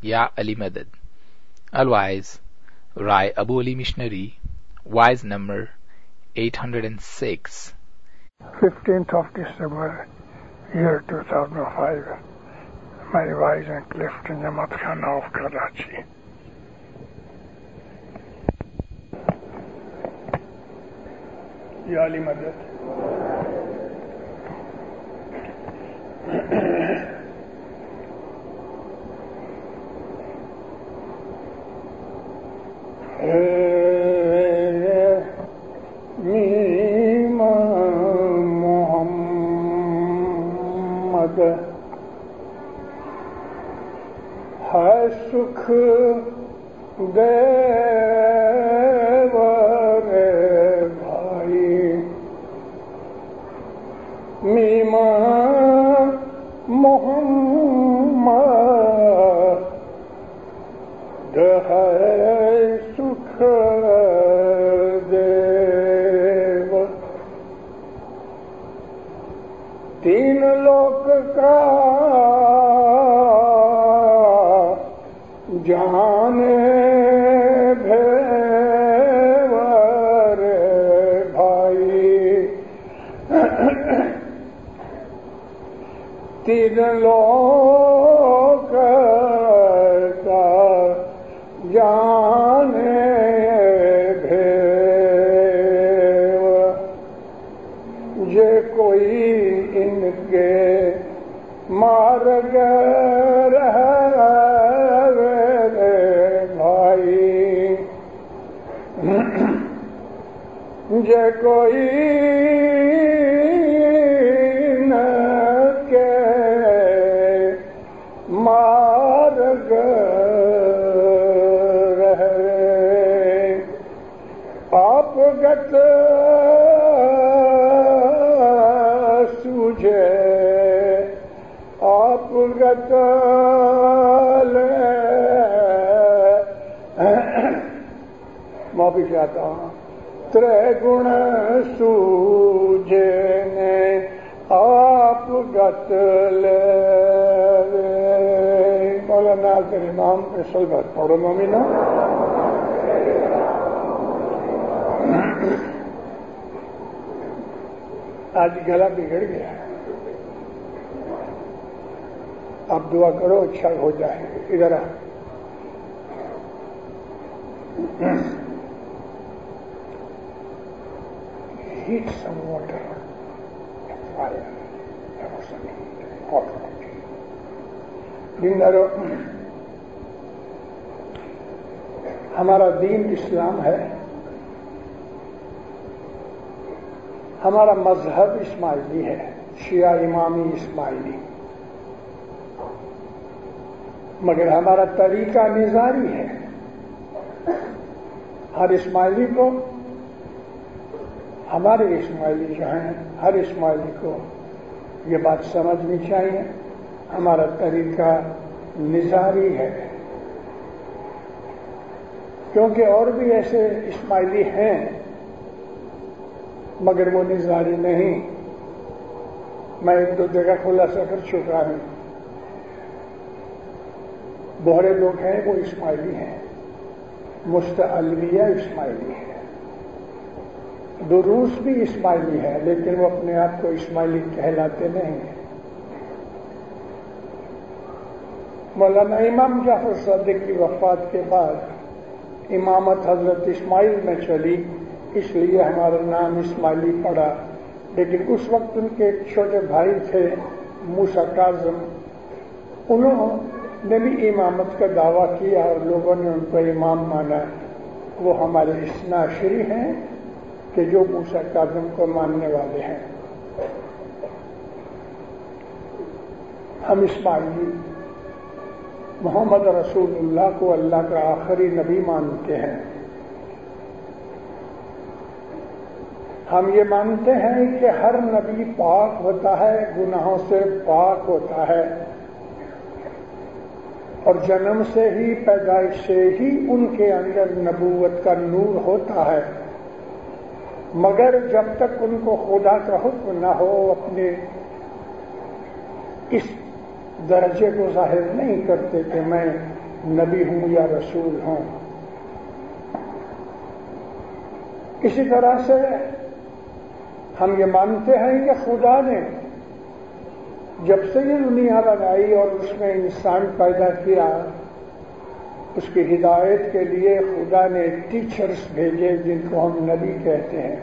Ya Ali Madad. Otherwise, Rai Abu Ali Missionary, wise number 806. 15th of December, year 2005. My wise and Clifton Jamaat Khana of Karachi. Ya Ali Madad. محمد ہے سکھ دیور بھائی میمان محمد ہے سکھ دیو تین لوک کا جہان بھیور بھائی تین لوک کا جان بھیور یہ کوئی ان کے مارگ جے کوئی نہ کے مارگ رہے آپ گت سوجھے آپ گت معافی چاہتا ہوں ترے گن سوجے نے آپ گت لے مولانا تیرے نام پہ سلبت پڑھو مومنہ آج گلا بگڑ گیا ہے آپ دعا کرو اچھا ہو جائے ادھر آ heat some water, fire, or something hot. دیندارو ہمارا دین اسلام ہے، ہمارا مذہب اسماعیلی ہے، شیعہ امامی اسماعیلی، مگر ہمارا طریقہ نظاری ہے۔ ہر اسماعیلی کو، ہمارے اسماعیلی جو ہیں، ہر اسماعیلی کو یہ بات سمجھنی چاہیے، ہمارا طریقہ نظاری ہے، کیونکہ اور بھی ایسے اسماعیلی ہیں مگر وہ نظاری نہیں۔ میں ایک دو جگہ خلاصہ کر چکا ہوں، بہرے لوگ ہیں وہ اسماعیلی ہیں، مستعلویہ اسماعیلی ہے، دروس بھی اسماعیلی ہے لیکن وہ اپنے آپ کو اسماعیلی کہلاتے نہیں ہیں۔ مولانا امام جعفر صادق کی وفات کے بعد امامت حضرت اسماعیل میں چلی، اس لیے ہمارا نام اسماعیلی پڑا، لیکن اس وقت ان کے ایک چھوٹے بھائی تھے موسیٰ کاظم، انہوں نے بھی امامت کا دعویٰ کیا اور لوگوں نے ان کو امام مانا۔ وہ ہمارے اثنا عشری ہیں کہ جو موسیٰ کاظم کو ماننے والے ہیں۔ ہم اسماعیلی محمد رسول اللہ کو اللہ کا آخری نبی مانتے ہیں۔ ہم یہ مانتے ہیں کہ ہر نبی پاک ہوتا ہے، گناہوں سے پاک ہوتا ہے، اور جنم سے ہی، پیدائش سے ہی ان کے اندر نبوت کا نور ہوتا ہے، مگر جب تک ان کو خدا کا حکم نہ ہو اپنے اس درجے کو ظاہر نہیں کرتے کہ میں نبی ہوں یا رسول ہوں. اسی طرح سے ہم یہ مانتے ہیں کہ خدا نے جب سے یہ دنیا بنائی اور اس میں انسان پیدا کیا، اس کی ہدایت کے لیے خدا نے ٹیچرز بھیجے جن کو ہم نبی کہتے ہیں.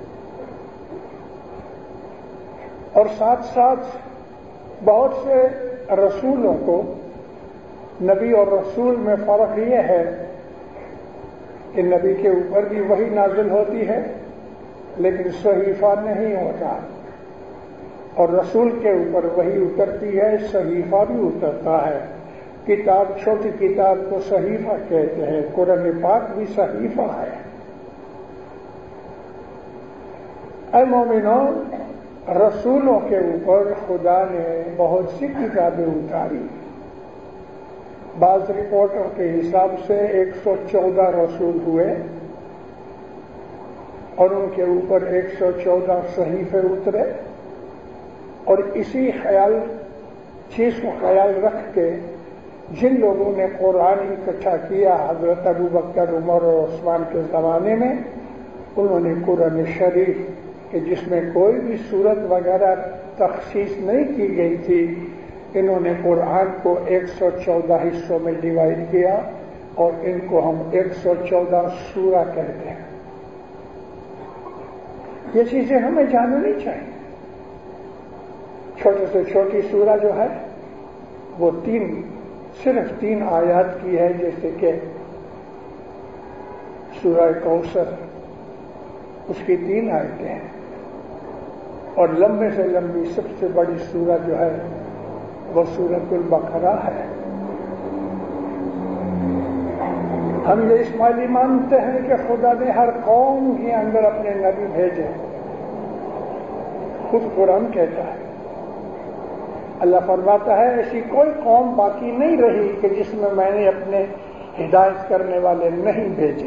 اور ساتھ ساتھ بہت سے رسولوں کو، نبی اور رسول میں فرق یہ ہے کہ نبی کے اوپر بھی وحی نازل ہوتی ہے لیکن صحیفہ نہیں ہوتا، اور رسول کے اوپر وحی اترتی ہے، صحیفہ بھی اترتا ہے. کتاب، چھوٹی کتاب کو صحیفہ کہتے ہیں. قرآن پاک بھی صحیفہ ہے. اے مومنوں، رسولوں کے اوپر خدا نے بہت سی کتابیں اتاری. بعض رپورٹوں کے حساب سے 114 رسول ہوئے اور ان کے اوپر 114 صحیفے اترے. اور اسی چیز کو خیال رکھ کے جن لوگوں نے قرآن اکٹھا کیا حضرت ابو بکر، عمر اور عثمان کے زمانے میں، انہوں نے قرآن شریف کہ جس میں کوئی بھی صورت وغیرہ تخصیص نہیں کی گئی تھی، انہوں نے قرآن کو 114 حصوں میں ڈیوائڈ کیا اور ان کو ہم 114 سورہ کہتے ہیں. یہ چیزیں ہمیں جاننی چاہیے. چھوٹے سے چھوٹی سورہ جو ہے وہ صرف 3 آیات کی ہے، جیسے کہ سورہ کوثر، اس کی 3 آیتیں ہیں. اور لمبے سے لمبی سب سے بڑی سورہ جو ہے وہ سورۃ البقرہ ہے. ہم یہ اسماعیلی مانتے ہیں کہ خدا نے ہر قوم کے اندر اپنے نبی بھیجے. خود قرآن کہتا ہے، اللہ فرماتا ہے ایسی کوئی قوم باقی نہیں رہی کہ جس میں نے اپنے ہدایت کرنے والے نہیں بھیجے.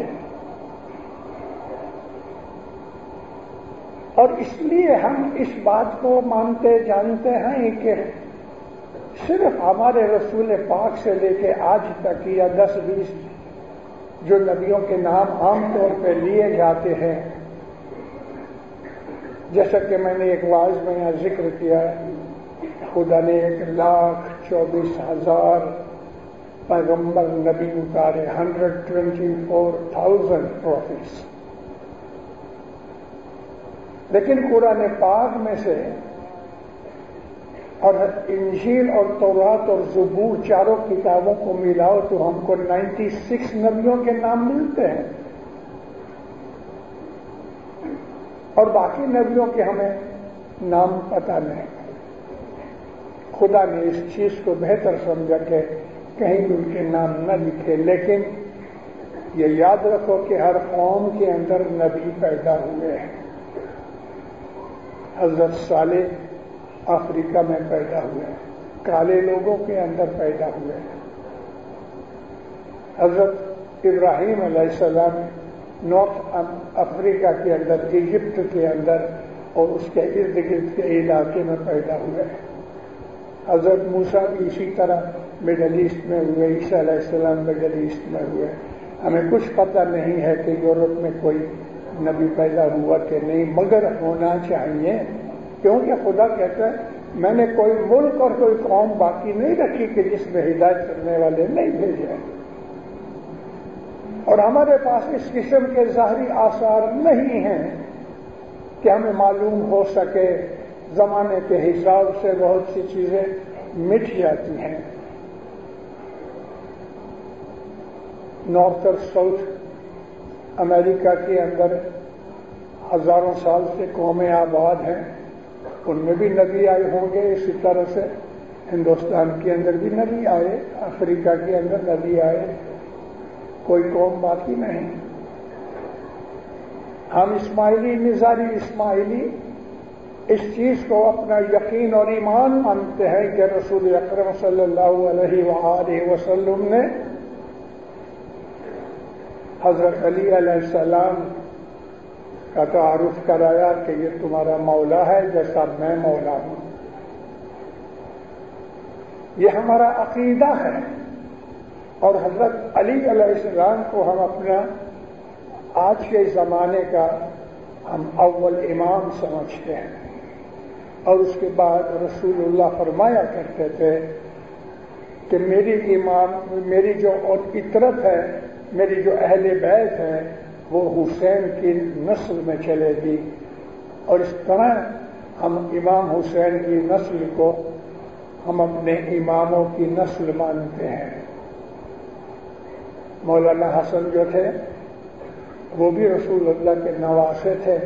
اور اس لیے ہم اس بات کو مانتے جانتے ہیں کہ صرف ہمارے رسول پاک سے لے کے آج تک یا 10-20 جو نبیوں کے نام عام طور پہ لیے جاتے ہیں، جیسا کہ میں نے ایک واعظ میں یہاں ذکر کیا ہے، خدا نے 1,24,000 پیغمبر نبی اتارے، 124,000 پروفیٹس. لیکن قرآن پاک میں سے اور انجیل اور تورات اور زبور چاروں کتابوں کو ملاؤ تو ہم کو 96 نبیوں کے نام ملتے ہیں، اور باقی نبیوں کے ہمیں نام پتہ نہیں. خدا نے اس چیز کو بہتر سمجھا کہ کہیں ان کے نام نہ لکھے. لیکن یہ یاد رکھو کہ ہر قوم کے اندر نبی پیدا ہوئے ہیں. حضرت صالح افریقہ میں پیدا ہوئے ہیں، کالے لوگوں کے اندر پیدا ہوئے ہیں. حضرت ابراہیم علیہ السلام نارتھ افریقہ کے اندر، ایجپٹ کے اندر اور اس کے ارد گرد کے علاقے میں پیدا ہوئے ہیں. حضرت موسیٰ بھی اسی طرح مڈل ایسٹ میں ہوئے، عیسیٰ علیہ السلام مڈل ایسٹ میں ہوئے. ہمیں کچھ پتہ نہیں ہے کہ یورپ میں کوئی نبی پیدا ہوا کہ نہیں، مگر ہونا چاہیے، کیونکہ خدا کہتا ہے میں نے کوئی ملک اور کوئی قوم باقی نہیں رکھی کہ جس میں ہدایت کرنے والے نہیں بھیجے. اور ہمارے پاس اس قسم کے ظاہری آثار نہیں ہیں کہ ہمیں معلوم ہو سکے. زمانے کے حساب سے بہت سی چیزیں مٹ جاتی ہیں. نارتھ اور ساؤتھ امریکہ کے اندر ہزاروں سال سے قومیں آباد ہیں، ان میں بھی نبی آئے ہوں گے. اسی طرح سے ہندوستان کے اندر بھی نبی آئے، افریقہ کے اندر نبی آئے، کوئی قوم باقی نہیں. ہم اسماعیلی، نظاری اسماعیلی اس چیز کو اپنا یقین اور ایمان مانتے ہیں کہ رسول اکرم صلی اللہ علیہ وآلہ وسلم نے حضرت علی علیہ السلام کا تعارف کرایا کہ یہ تمہارا مولا ہے جیسا میں مولا ہوں. یہ ہمارا عقیدہ ہے. اور حضرت علی علیہ السلام کو ہم اپنا آج کے زمانے کا ہم اول امام سمجھتے ہیں، اور اس کے بعد رسول اللہ فرمایا کرتے تھے کہ میری جو اطرت ہے، میری جو اہل بیت ہے، وہ حسین کی نسل میں چلے گی، اور اس طرح ہم امام حسین کی نسل کو ہم اپنے اماموں کی نسل مانتے ہیں۔ مولانا حسن جو تھے وہ بھی رسول اللہ کے نواسے تھے۔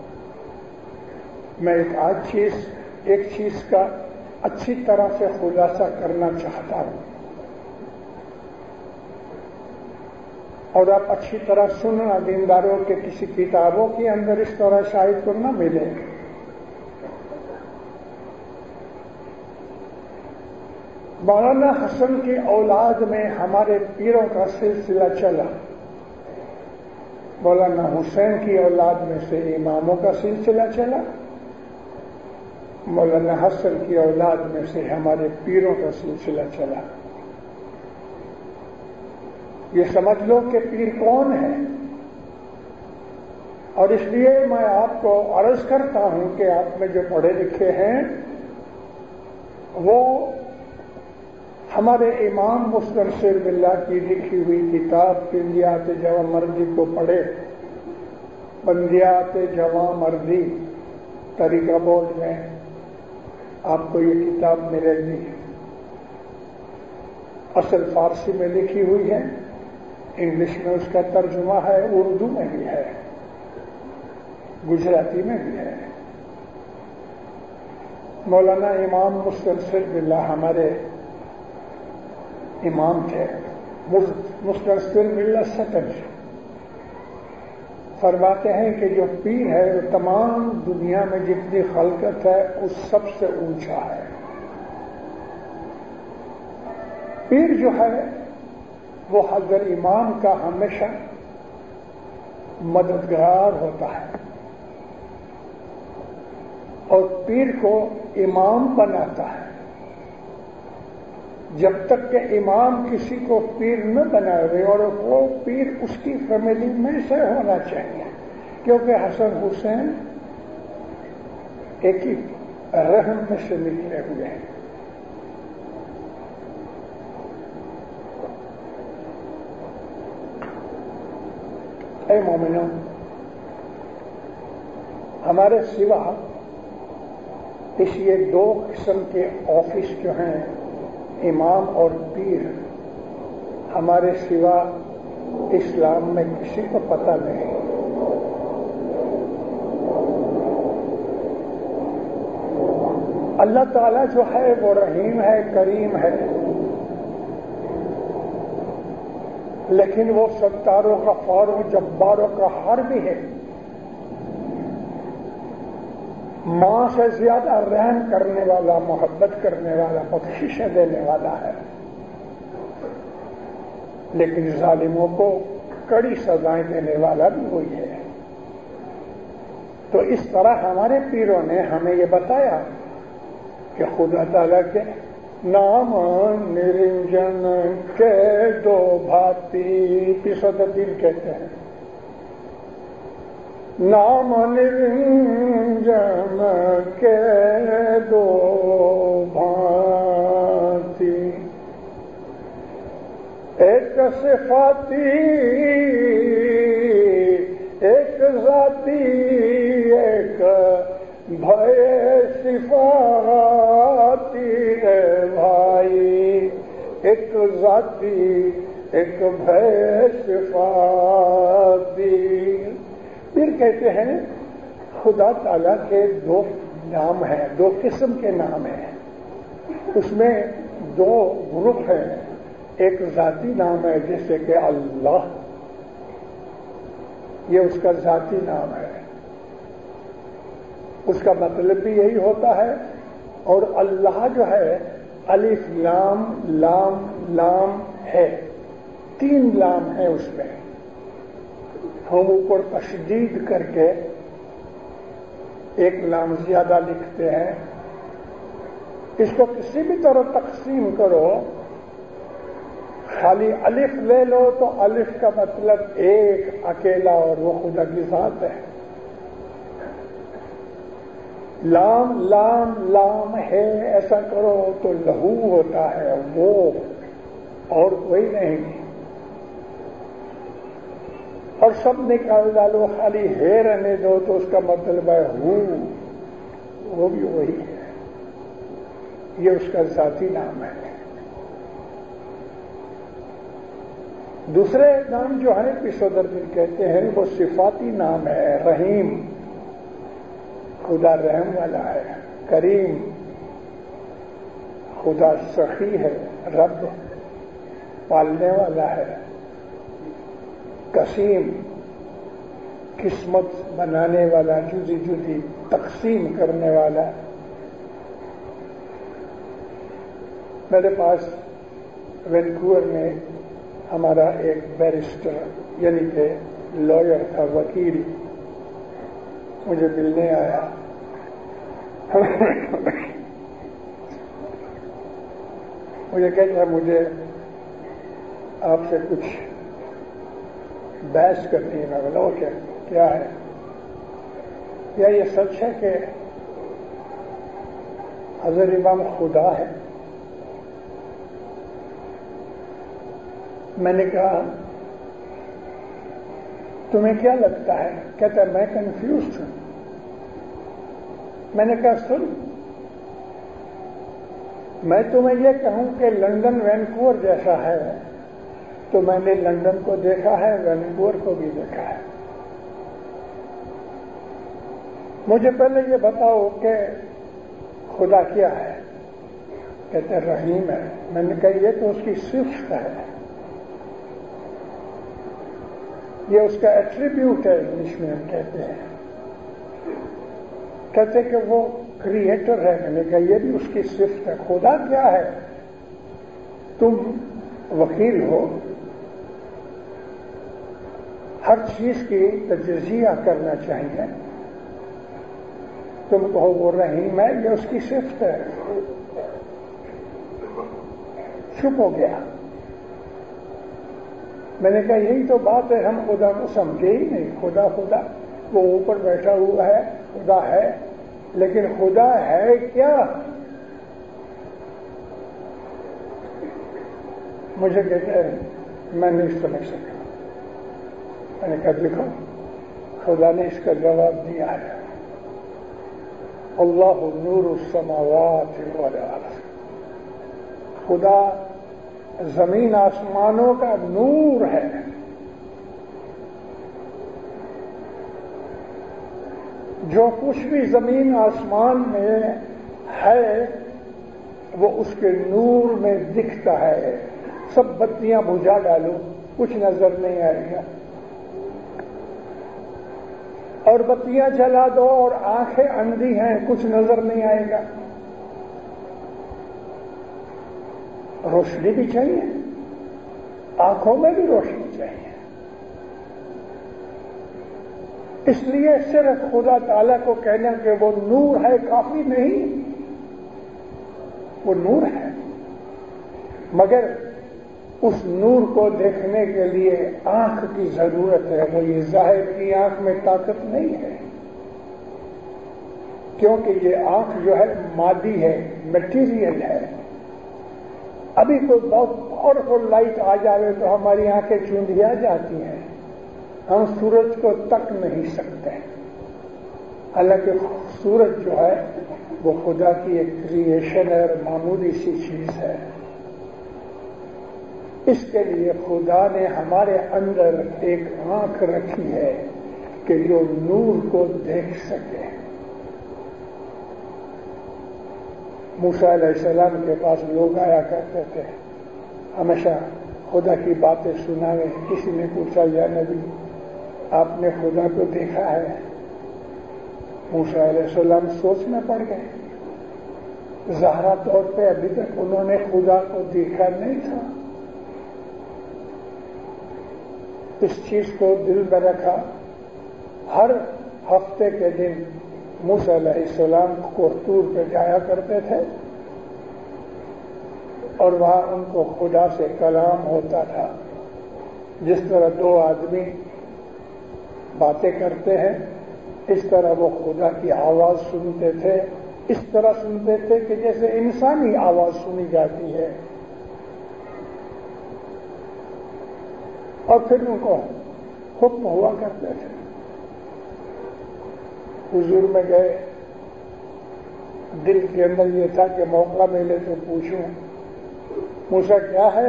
میں ایک چیز کا اچھی طرح سے خلاصہ کرنا چاہتا ہوں، اور آپ اچھی طرح سننا، دینداروں کے کسی کتابوں کے اندر اس طرح شاید کو نہ ملے۔ مولانا حسن کی اولاد میں ہمارے پیروں کا سلسلہ چلا، مولانا حسین کی اولاد میں سے اماموں کا سلسلہ چلا، مولانا حسن کی اولاد میں سے ہمارے پیروں کا سلسلہ چلا۔ یہ سمجھ لو کہ پیر کون ہے، اور اس لیے میں آپ کو عرض کرتا ہوں کہ آپ میں جو پڑھے لکھے ہیں وہ ہمارے امام مستنصر باللہ کی لکھی ہوئی کتاب بندیات جواں مردی کو پڑھے۔ بندیات جواں مردی طریقہ بورڈ میں آپ کو یہ کتاب ملے گی، اصل فارسی میں لکھی ہوئی ہے، انگلش میں اس کا ترجمہ ہے، اردو میں بھی ہے، گجراتی میں بھی ہے۔ مولانا امام مستنصر باللہ ہمارے امام تھے، مستنصر باللہ سطنج فرماتے ہیں کہ جو پیر ہے وہ تمام دنیا میں جتنی خلقت ہے اس سب سے اونچا ہے۔ پیر جو ہے وہ حضرت امام کا ہمیشہ مددگار ہوتا ہے، اور پیر کو امام بناتا ہے۔ جب تک کہ امام کسی کو پیر نہ بنائے، اور وہ پیر اس کی فیملی میں سے ہونا چاہیے، کیونکہ حسن حسین ایک ہی رحم میں سے نکلے ہوئے ہیں۔ اے مومنوں، ہمارے سوا اس یہ دو قسم کے آفس جو ہیں، امام اور پیر، ہمارے سوا اسلام میں کسی کو پتہ نہیں۔ اللہ تعالیٰ جو ہے وہ رحیم ہے، کریم ہے، لیکن وہ ستار و غفار و جبار و قہار بھی ہے۔ ماں سے زیادہ رحم کرنے والا، محبت کرنے والا، بخششیں دینے والا ہے، لیکن ظالموں کو کڑی سزائیں دینے والا بھی وہی ہے۔ تو اس طرح ہمارے پیروں نے ہمیں یہ بتایا کہ خدا تعالیٰ کے نام نرنجن کے دو بھاتی، پیسد دل کہتے ہیں، نام نرنجن کے دو بھاتی، ایک صفاتی ایک ذاتی، ایک بھائے صفاتی ہے بھائی، ایک ذاتی ایک بھائے صفاتی۔ پھر کہتے ہیں خدا تعالیٰ کے دو نام ہیں، دو قسم کے نام ہیں، اس میں دو گروپ ہیں۔ ایک ذاتی نام ہے جیسے کہ اللہ، یہ اس کا ذاتی نام ہے، اس کا مطلب بھی یہی ہوتا ہے۔ اور اللہ جو ہے الف لام لام لام ہے، تین لام ہے اس میں، ہم اوپر تشدید کر کے ایک لام زیادہ لکھتے ہیں۔ اس کو کسی بھی طرح تقسیم کرو، خالی الف لے لو تو الف کا مطلب ایک اکیلا اور وہ خدا کی ذات ہے. لام لام لام ہے ایسا کرو تو لہو ہوتا ہے وہ اور کوئی نہیں. اور سب نکال ڈالو خالی ہے رہنے دو تو اس کا مطلب ہے ہو، وہ بھی وہی ہے. یہ اس کا ذاتی نام ہے. دوسرے نام جو ہے پیسودردن کہتے ہیں وہ صفاتی نام ہے. رحیم، خدا رحم والا ہے. کریم، خدا سخی ہے. رب، پالنے والا ہے. قسیم، قسمت بنانے والا، جدی جدی تقسیم کرنے والا. میرے پاس وینکوور میں ہمارا ایک بیرسٹر یعنی کہ لائر تھا، وکیل، مجھے ملنے آیا. مجھے کہتا ہے مجھے آپ سے کچھ بحث کرنی ہے. میں بولا کیا ہے؟ کیا یہ سچ ہے کہ حضرت امام خدا ہے؟ میں نے کہا تمہیں کیا لگتا ہے؟ کہتا ہے میں کنفیوزڈ ہوں. میں نے کہا سن، میں تمہیں یہ کہوں کہ لندن وینکوور جیسا ہے تو میں نے لندن کو دیکھا ہے، وینکوور کو بھی دیکھا ہے. مجھے پہلے یہ بتاؤ کہ خدا کیا ہے؟ کہتے رحیم ہے. میں نے کہا یہ تو اس کی صفت ہے، یہ اس کا ایٹریبیوٹ ہے. انگلش میں ہم کہتے ہیں. کہتے کہ وہ کریٹر ہے. میں نے کہا یہ بھی اس کی صفت ہے. خدا کیا ہے؟ تم وکیل ہو، ہر چیز کی تجزیہ کرنا چاہیے. تم کہو وہ رحیم ہے، یہ اس کی صفت ہے. چپ ہو گیا. میں نے کہا یہی تو بات ہے، ہم خدا کو سمجھے ہی نہیں. خدا خدا وہ اوپر بیٹھا ہوا ہے، خدا ہے، لیکن خدا ہے کیا؟ مجھے کہتے ہیں میں نہیں سمجھ سکا. میں نے کہا دیکھو خدا نے اس کا جواب دیا ہے. اللہ نور السماوات والارض. خدا زمین آسمانوں کا نور ہے. جو کچھ بھی زمین آسمان میں ہے وہ اس کے نور میں دکھتا ہے. سب بتیاں بجھا ڈالو کچھ نظر نہیں آئے گا، اور بتیاں جلا دو اور آنکھیں اندھی ہیں کچھ نظر نہیں آئے گا. روشنی بھی چاہیے، آنکھوں میں بھی روشنی چاہیے. اس لیے صرف خدا تعالیٰ کو کہنا کہ وہ نور ہے کافی نہیں. وہ نور ہے، مگر اس نور کو دیکھنے کے لیے آنکھ کی ضرورت ہے. وہ یہ ظاہر کی آنکھ میں طاقت نہیں ہے، کیونکہ یہ آنکھ جو ہے مادی ہے، میٹیریل ہے. ابھی کوئی بہت پاورفل لائٹ آ جائے تو ہماری آنکھیں چوندھیا جاتی ہیں، ہم سورج کو تک نہیں سکتے. حالانکہ سورج جو ہے وہ خدا کی ایک کریشن ہے اور معمولی سی چیز ہے. اس کے لیے خدا نے ہمارے اندر ایک آنکھ رکھی ہے کہ جو نور کو دیکھ سکے. موسیٰ علیہ السلام کے پاس لوگ آیا کرتے تھے، ہمیشہ خدا کی باتیں سناوے. کسی نے پوچھا یا نبی آپ نے خدا کو دیکھا ہے؟ موسیٰ علیہ السلام سوچ میں پڑ گئے. ظاہرہ طور پہ ابھی تک انہوں نے خدا کو دیکھا نہیں تھا. اس چیز کو دل میں رکھا. ہر ہفتے کے دن موسیٰ علیہ السلام کو طور پہ جایا کرتے تھے. اور وہاں ان کو خدا سے کلام ہوتا تھا. جس طرح دو آدمی باتیں کرتے ہیں اس طرح وہ خدا کی آواز سنتے تھے. اس طرح سنتے تھے کہ جیسے انسانی آواز سنی جاتی ہے. اور پھر ان کو حکم ہوا کرتے تھے. حضور میں گئے, دل کے اندر یہ تھا کہ موقع ملے تو پوچھوں موسیٰ کیا ہے؟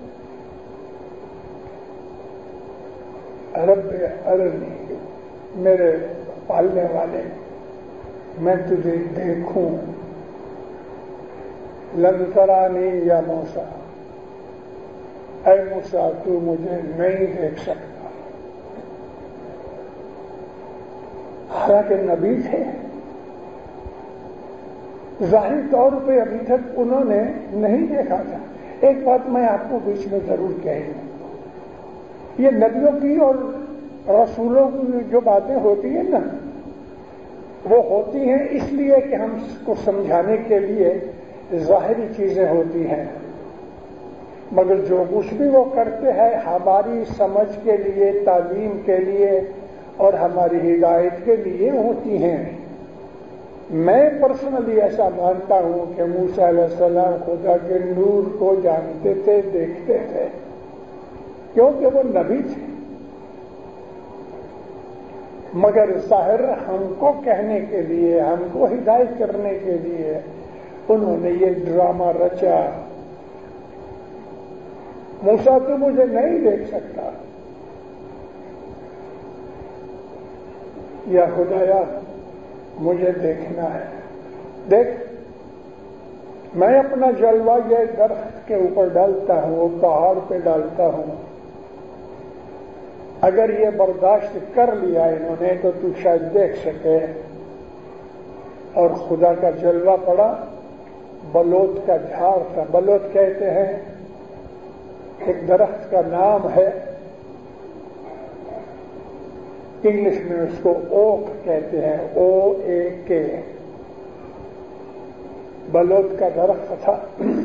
رب ارنی, میرے پالنے والے, میں تجھے دیکھوں. لن ترانی یا موسیٰ, اے موسیٰ تو مجھے نہیں دیکھ سکتا. حالانکہ نبی تھے, ظاہری طور پہ ابھی تک انہوں نے نہیں دیکھا تھا. ایک بات میں آپ کو بیچ میں ضرور کہہ دوں, یہ نبیوں کی اور رسولوں کی جو باتیں ہوتی ہیں نا, وہ ہوتی ہیں اس لیے کہ ہم کو سمجھانے کے لیے ظاہری چیزیں ہوتی ہیں, مگر جو کچھ بھی وہ کرتے ہیں ہماری سمجھ کے لیے, تعلیم کے لیے اور ہماری ہدایت کے لیے ہوتی ہیں. میں پرسنلی ایسا مانتا ہوں کہ موسیٰ علیہ السلام خدا کے نور کو جانتے تھے, دیکھتے تھے, کیونکہ وہ نبی تھے. مگر ظاہر ہم کو کہنے کے لیے, ہم کو ہدایت کرنے کے لیے انہوں نے یہ ڈرامہ رچا. موسیٰ تو مجھے نہیں دیکھ سکتا, یا خدایا مجھے دیکھنا ہے. دیکھ, میں اپنا جلوہ یہ درخت کے اوپر ڈالتا ہوں, پہاڑ پہ ڈالتا ہوں, اگر یہ برداشت کر لیا انہوں نے تو تو شاید دیکھ سکے. اور خدا کا جلوہ پڑا. بلوت کا جھاڑ تھا. بلوت کہتے ہیں ایک درخت کا نام ہے, انگلش میں اس کو اوک کہتے ہیں, OAK. بلوت کا درخت تھا.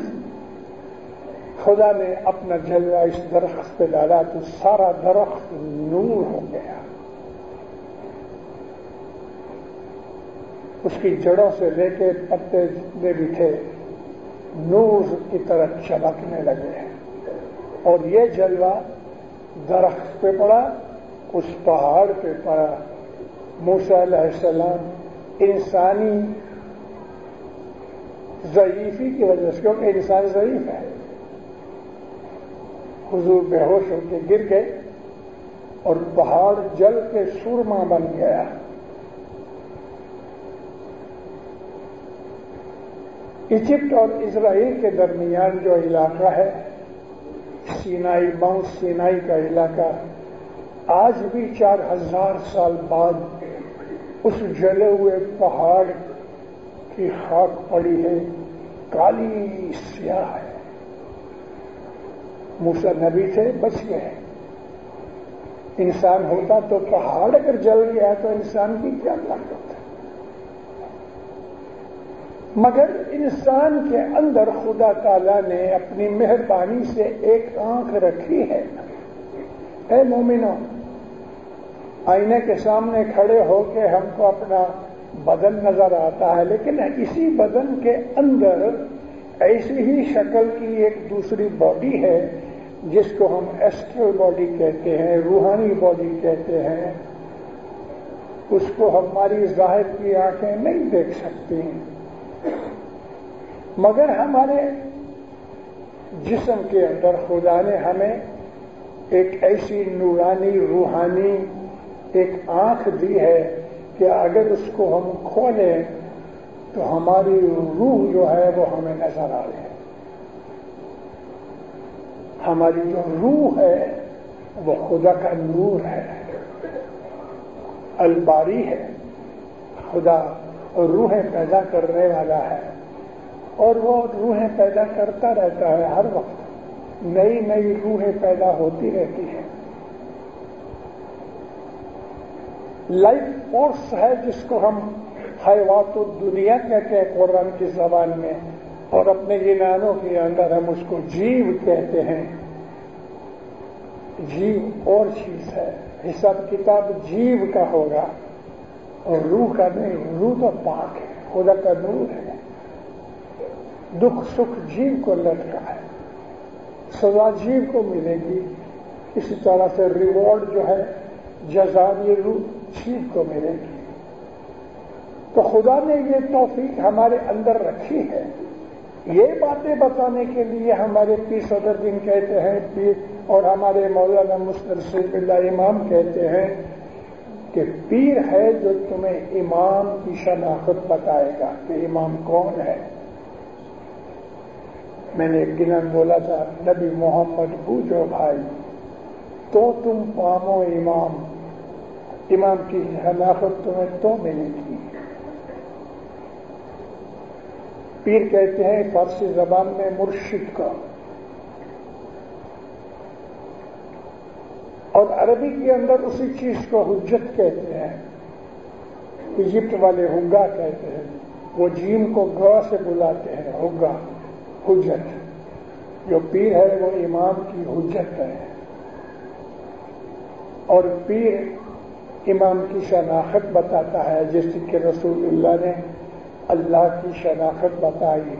خدا نے اپنا جلوہ اس درخت پہ ڈالا تو سارا درخت نور ہو گیا. اس کی جڑوں سے لے کے پتے جتنے بھی تھے نور کی طرح چمکنے لگے. اور یہ جلوہ درخت پہ پڑا, اس پہاڑ پہ پڑا. موسیٰ علیہ السلام انسانی ضعیفی کی وجہ سے, کیونکہ انسان ضعیف ہے, حضور بے ہوش ہو کے گر گئے اور پہاڑ جل کے سرما بن گیا. ایجپٹ اور اسرائیل کے درمیان جو علاقہ ہے سینائی, ماؤنٹ سینائی کا علاقہ, آج بھی 4000 سال بعد اس جلے ہوئے پہاڑ کی خاک پڑی ہے, کالی سیاہ ہے. موسیٰ نبی تھے, بچ گئے. انسان ہوتا تو پہاڑ اگر جل گیا تو انسان کی کیا طاقت ہے. مگر انسان کے اندر خدا تعالیٰ نے اپنی مہربانی سے ایک آنکھ رکھی ہے. اے مومنوں, آئینے کے سامنے کھڑے ہو کے ہم کو اپنا بدن نظر آتا ہے, لیکن اسی بدن کے اندر ایسی ہی شکل کی ایک دوسری باڈی ہے جس کو ہم ایسٹرل باڈی کہتے ہیں, روحانی باڈی کہتے ہیں. اس کو ہماری ظاہر کی آنکھیں نہیں دیکھ سکتی, مگر ہمارے جسم کے اندر خدا نے ہمیں ایک ایسی نورانی روحانی ایک آنکھ دی ہے کہ اگر اس کو ہم کھولیں تو ہماری روح جو ہے وہ ہمیں نظر آ رہی ہے. ہماری جو روح ہے وہ خدا کا نور ہے, الباری ہے. خدا روحیں پیدا کرنے والا ہے اور وہ روحیں پیدا کرتا رہتا ہے. ہر وقت نئی نئی روحیں پیدا ہوتی رہتی ہیں. لائف فورس ہے جس کو ہم حیوات الدنیا کہتے ہیں قرآن کی زبان میں, اور اپنے جنانوں کے اندر ہم اس کو جیو کہتے ہیں. جیو اور چیز ہے، حساب کتاب جیو کا ہوگا اور روح کا نہیں. روح تو پاک ہے، خدا کا نور ہے. دکھ سکھ جیو کو لٹکا ہے، سزا جیو کو ملے گی. اسی طرح سے ریوارڈ جو ہے، جزا یہ روح جیو کو ملے گی. تو خدا نے یہ توفیق ہمارے اندر رکھی ہے. یہ باتیں بتانے کے لیے ہمارے پیر صدر دین کہتے ہیں، پیر اور ہمارے مولانا مسترشد اللہ امام کہتے ہیں کہ پیر ہے جو تمہیں امام کی شناخت بتائے گا کہ امام کون ہے. میں نے ایک دن بولا تھا، نبی محمد پوچھو بھائی تو تم پامو امام، امام کی شناخت تمہیں تو ملے گی. پیر کہتے ہیں فارسی زبان میں مرشد کا، اور عربی کے اندر اسی چیز کو حجت کہتے ہیں. ایجپٹ والے ہگا کہتے ہیں، وہ جیم کو گا سے بلاتے ہیں، ہگا حجت. جو پیر ہے وہ امام کی حجت ہے. اور پیر امام کی شناخت بتاتا ہے، جیسے کہ رسول اللہ نے اللہ کی شناخت بتائی.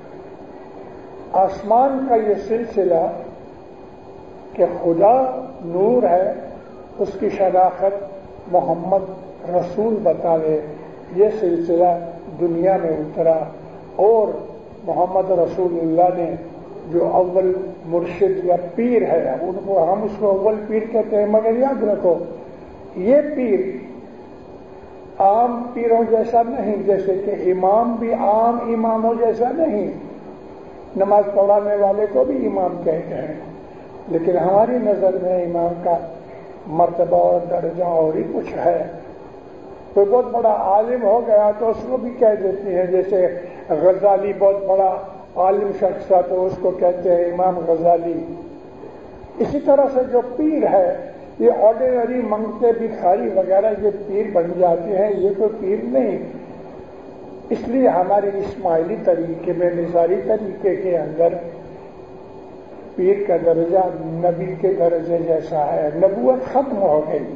آسمان کا یہ سلسلہ کہ خدا نور ہے، اس کی شناخت محمد رسول بتاوے، یہ سلسلہ دنیا میں اترا. اور محمد رسول اللہ نے جو اول مرشد یا پیر ہے، ان کو ہم اس کو اول پیر کہتے ہیں. مگر یاد رکھو یہ پیر عام پیروں جیسا نہیں، جیسے کہ امام بھی عام اماموں جیسا نہیں. نماز پڑھانے والے کو بھی امام کہتے ہیں، لیکن ہماری نظر میں امام کا مرتبہ اور درجہ اور ہی کچھ ہے. کوئی بہت بڑا عالم ہو گیا تو اس کو بھی کہہ دیتی ہیں، جیسے غزالی بہت بڑا عالم شخص تھا تو اس کو کہتے ہیں امام غزالی. اسی طرح سے جو پیر ہے، یہ آرڈینری منگتے بھکاری وغیرہ یہ پیر بن جاتے ہیں، یہ کوئی پیر نہیں. اس لیے ہمارے اسماعیلی طریقے میں، نظاری طریقے کے اندر پیر کا درجہ نبی کے درجے جیسا ہے. نبوت ختم ہو گئی،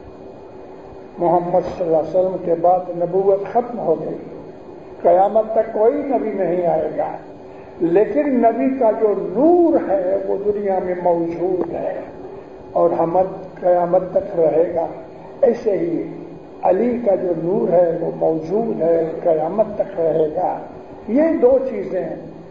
محمد صلی اللہ علیہ وسلم کے بعد نبوت ختم ہو گئی. قیامت تک کوئی نبی نہیں آئے گا، لیکن نبی کا جو نور ہے وہ دنیا میں موجود ہے اور قیامت تک رہے گا. ایسے ہی علی کا جو نور ہے وہ موجود ہے، قیامت تک رہے گا. یہ دو چیزیں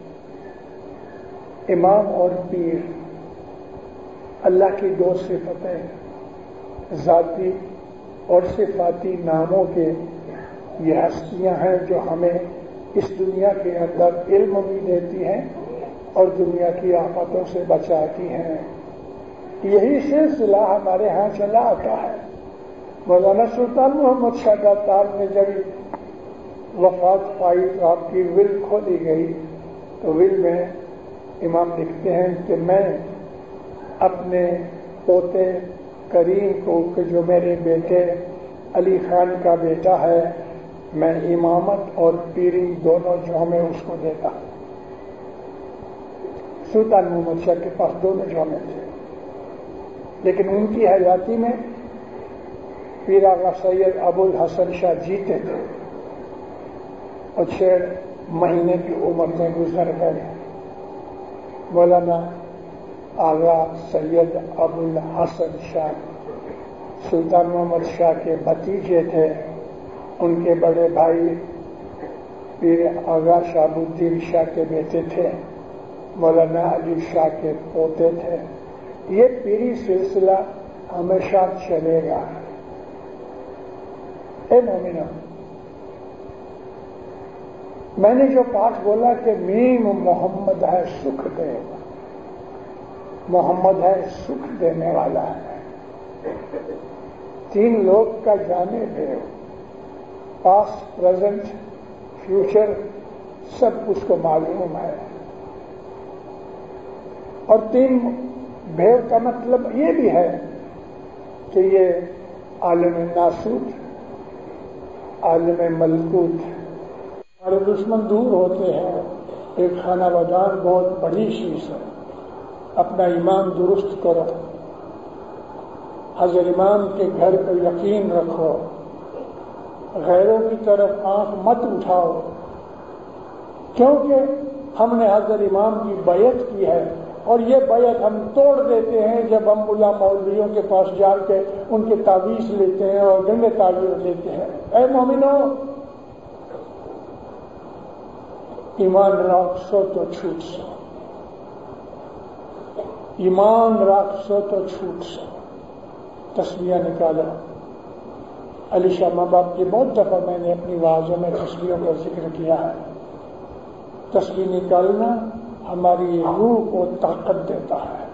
امام اور پیر، اللہ کی دو صفتیں، ذاتی اور صفاتی ناموں کے یہ ہستیاں ہیں جو ہمیں اس دنیا کے اندر علم بھی دیتی ہیں اور دنیا کی آفتوں سے بچاتی ہیں. یہی سلسلہ ہمارے ہاں چلا آتا ہے. مولانا سلطان محمد شاہ صاحب نے جب وفات پائی تو آپ کی ول کھولی گئی تو ول میں امام لکھتے ہیں کہ میں اپنے پوتے کریم کو، کہ جو میرے بیٹے علی خان کا بیٹا ہے، میں امامت اور پیری دونوں جامے اس کو دیتا. سلطان محمد شاہ کے پاس دونوں جامے تھے، لیکن ان کی حیاتی میں پیر آغا سید ابو الحسن شاہ جیتے تھے اور 6 مہینے کی عمر میں گزر گئے. مولانا آغا سید ابو الحسن شاہ سلطان محمد شاہ کے بھتیجے تھے. ان کے بڑے بھائی پیر آغا شہاب الدین شاہ کے بیٹے تھے، مولانا علی شاہ کے پوتے تھے. یہ پیری سلسلہ ہمیشہ چلے گا. اے مومنو، میں نے جو پاٹ بولا کہ میم محمد ہے سکھ دے، محمد ہے سکھ دینے والا ہے. 3 لوگ کا جانے دے، پاسٹ، پریزنٹ، فیوچر، سب اس کو معلوم ہے. اور 3 بھیو کا مطلب یہ بھی ہے کہ یہ عالم ناسوت، عالم ملکوت. ہمارے دشمن دور ہوتے ہیں، ایک خانہ بدار بہت بڑی چیز ہے. اپنا ایمان درست کرو، حضرت امام کے گھر پر یقین رکھو، غیروں کی طرف آنکھ مت اٹھاؤ، کیونکہ ہم نے حضرت امام کی بیعت کی ہے، اور یہ بیعت ہم توڑ دیتے ہیں جب ہم ملا مولویوں کے پاس جا کے ان کے تعویذ لیتے ہیں اور گندے تعویذ لیتے ہیں. اے مومنو، ایمان رکھ سو تو چھوٹ سو، ایمان رکھ سو تو چھوٹ سو. تسبیح نکالو. علی شاہ ماں باپ کی بہت دفعہ میں نے اپنی وعظوں میں تسبیحوں کا ذکر کیا ہے. تسبیح نکالنا ہماری روح کو طاقت دیتا ہے.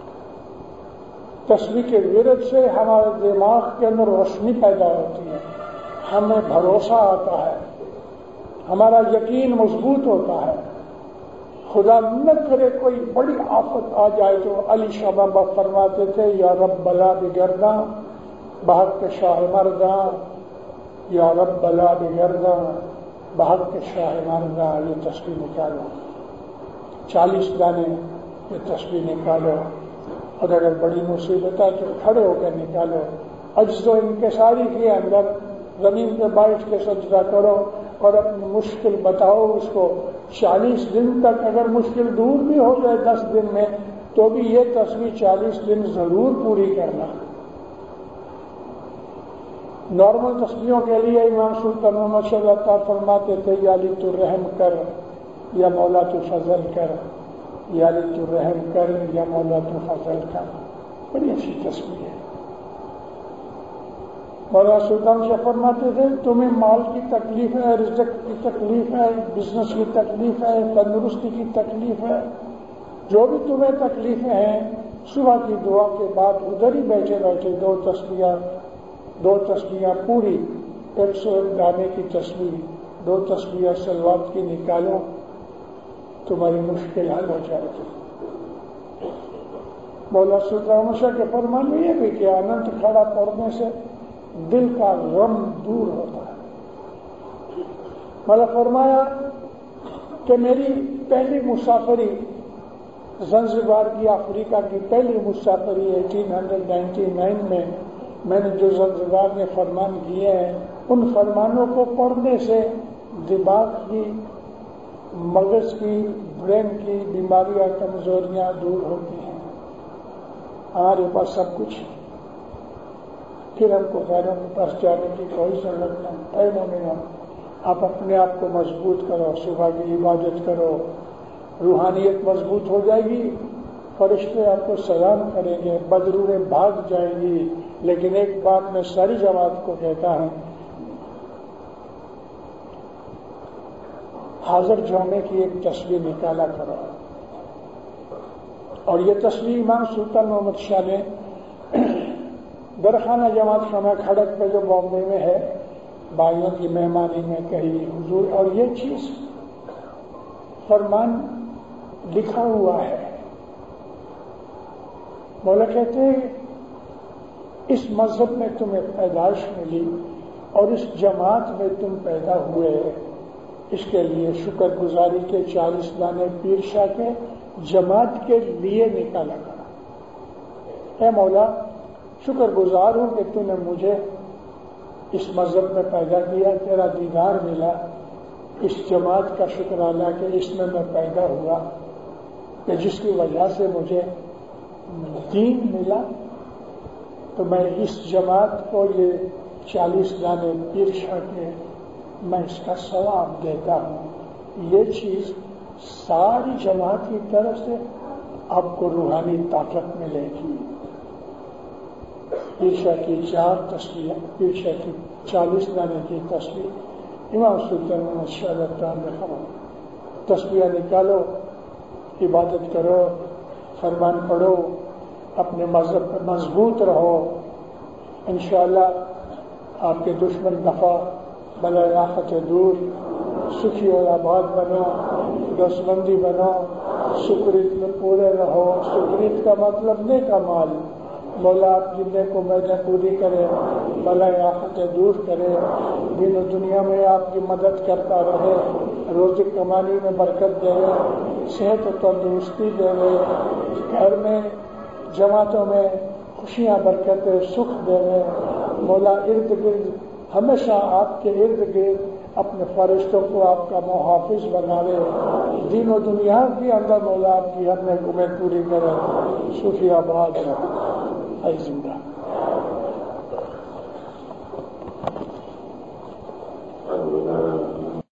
تسبیح کے ورد سے ہمارے دماغ کے اندر روشنی پیدا ہوتی ہے، ہمیں بھروسہ آتا ہے، ہمارا یقین مضبوط ہوتا ہے. خدا نہ کرے کوئی بڑی آفت آ جائے تو علی شاہ بابا فرماتے تھے، یا رب بلا بگرداں بحق کے شاہ مرداں، یا رب بلا بگرداں بحق کے شاہ مرداں. یہ تسبیح نکالو، 40 دانے یہ تسبیح نکالو. اور اگر بڑی مصیبت ہے تو کھڑے ہو کر نکالو. عجز و انکساری کے اندر زمین پہ بیٹھ کے سجدہ کرو اور اپنی مشکل بتاؤ اس کو. 40 دن تک اگر مشکل دور بھی ہو جائے 10 دن میں تو بھی یہ تسبیح 40 دن ضرور پوری کرنا. نارمل تسبیحوں کے لیے امام سلطان محمد صلی اللہ تعالیٰ فرماتے تھے، یا علی تو رحم کر یا مولا تو فضل کر، یا علی تو رحم کر یا مولا تو فضل کر. بڑی اچھی تسبیح ہے. مولانا سلطان شاہ فرماتے تھے، تمہیں مال کی تکلیف ہے، رزق کی تکلیف ہے، بزنس کی تکلیف ہے، تندرستی کی تکلیف ہے، جو بھی تمہیں تکلیفیں ہیں، صبح کی دعا کے بعد ادھر ہی بیٹھے بیٹھے دو تسبیحاں پوری 101 دانے کی تسبیح، 2 تسبیحاں صلوات کی نکالو، تمہاری مشکل حل ہو جائے گی. مولانا سلطان شاہ کے فرمان میں یہ بھی کہ اننت کھڑا پڑھنے سے دل کا غم دور ہوتا ہے. مولا فرمایا کہ میری پہلی مسافری زنزبار کی، افریقہ کی پہلی مسافری 1899 میں نے جو زنزبار میں فرمان کیے ہیں، ان فرمانوں کو پڑھنے سے دماغ کی، مغز کی، برین کی بیماریاں، کمزوریاں دور ہوتی ہیں. ہمارے پاس سب کچھ، پھر ہم کو غیروں کے پاس جانے کی کوئی ضرورت نہیں. اے مومنو، آپ اپنے آپ کو مضبوط کرو، صبح کی عبادت کرو، روحانیت مضبوط ہو جائے گی، فرشتے آپ کو سلام کریں گے، بدروہیں بھاگ جائیں گی. لیکن ایک بات میں ساری جماعت کو کہتا ہوں، حاضر جومے کی ایک تصویر نکالا کرو. اور یہ تصویر امام سلطان محمد شاہ نے درخانہ جماعت خانہ کھڑک پہ جو بامبے میں ہے، بھائیوں کی مہمانی میں کہی حضور، اور یہ چیز فرمان لکھا ہوا ہے. مولا کہتے ہیں اس مذہب میں تمہیں پیدائش ملی اور اس جماعت میں تم پیدا ہوئے، اس کے لیے شکر گزاری کے 40 دانے پیر شاہ کے جماعت کے لیے نکالا کرا. اے مولا، شکر گزار ہوں کہ تو نے مجھے اس مذہب میں پیدا کیا، تیرا دیدار ملا. اس جماعت کا شکر ادا کہ اس میں پیدا ہوا، کہ جس کی وجہ سے مجھے دین ملا. تو میں اس جماعت کو یہ 40 دانے پیر شاہ کے میں اس کا ثواب دیتا ہوں. یہ چیز ساری جماعت کی طرف سے آپ کو روحانی طاقت ملے گی. پیر شاہ کی 4 تصویر، پیر شاہ کی 40 دانے کی تصویر، امام سلطان محمد شاہ نے فرمایا تصویر نکالو، عبادت کرو، فرمان پڑھو، اپنے مذہب پر مضبوط رہو. انشاءاللہ آپ کے دشمن دفع، بلائے آفت دور، سکھی اور آباد بنو، دستمندی بنو، شکریت میں پورے رہو. شکریت کا مطلب نیک اعمال. مولا آپ جنہیں کو میدہ پوری کرے، بلائے آفت دور کرے، دین و دنیا میں آپ کی مدد کرتا رہے. روزی کمانی میں برکت دے، صحت و تندرستی دے، گھر میں جماعتوں میں خوشیاں برکتیں سکھ دے۔ مولا ارد گرد ہمیشہ آپ کے ارد گرد اپنے فرشتوں کو آپ کا محافظ بناوے، دین و دنیا کے اندر مولا آپ کی ہر محکومیں پوری کرے۔ صوفی آباد ہے زندہ۔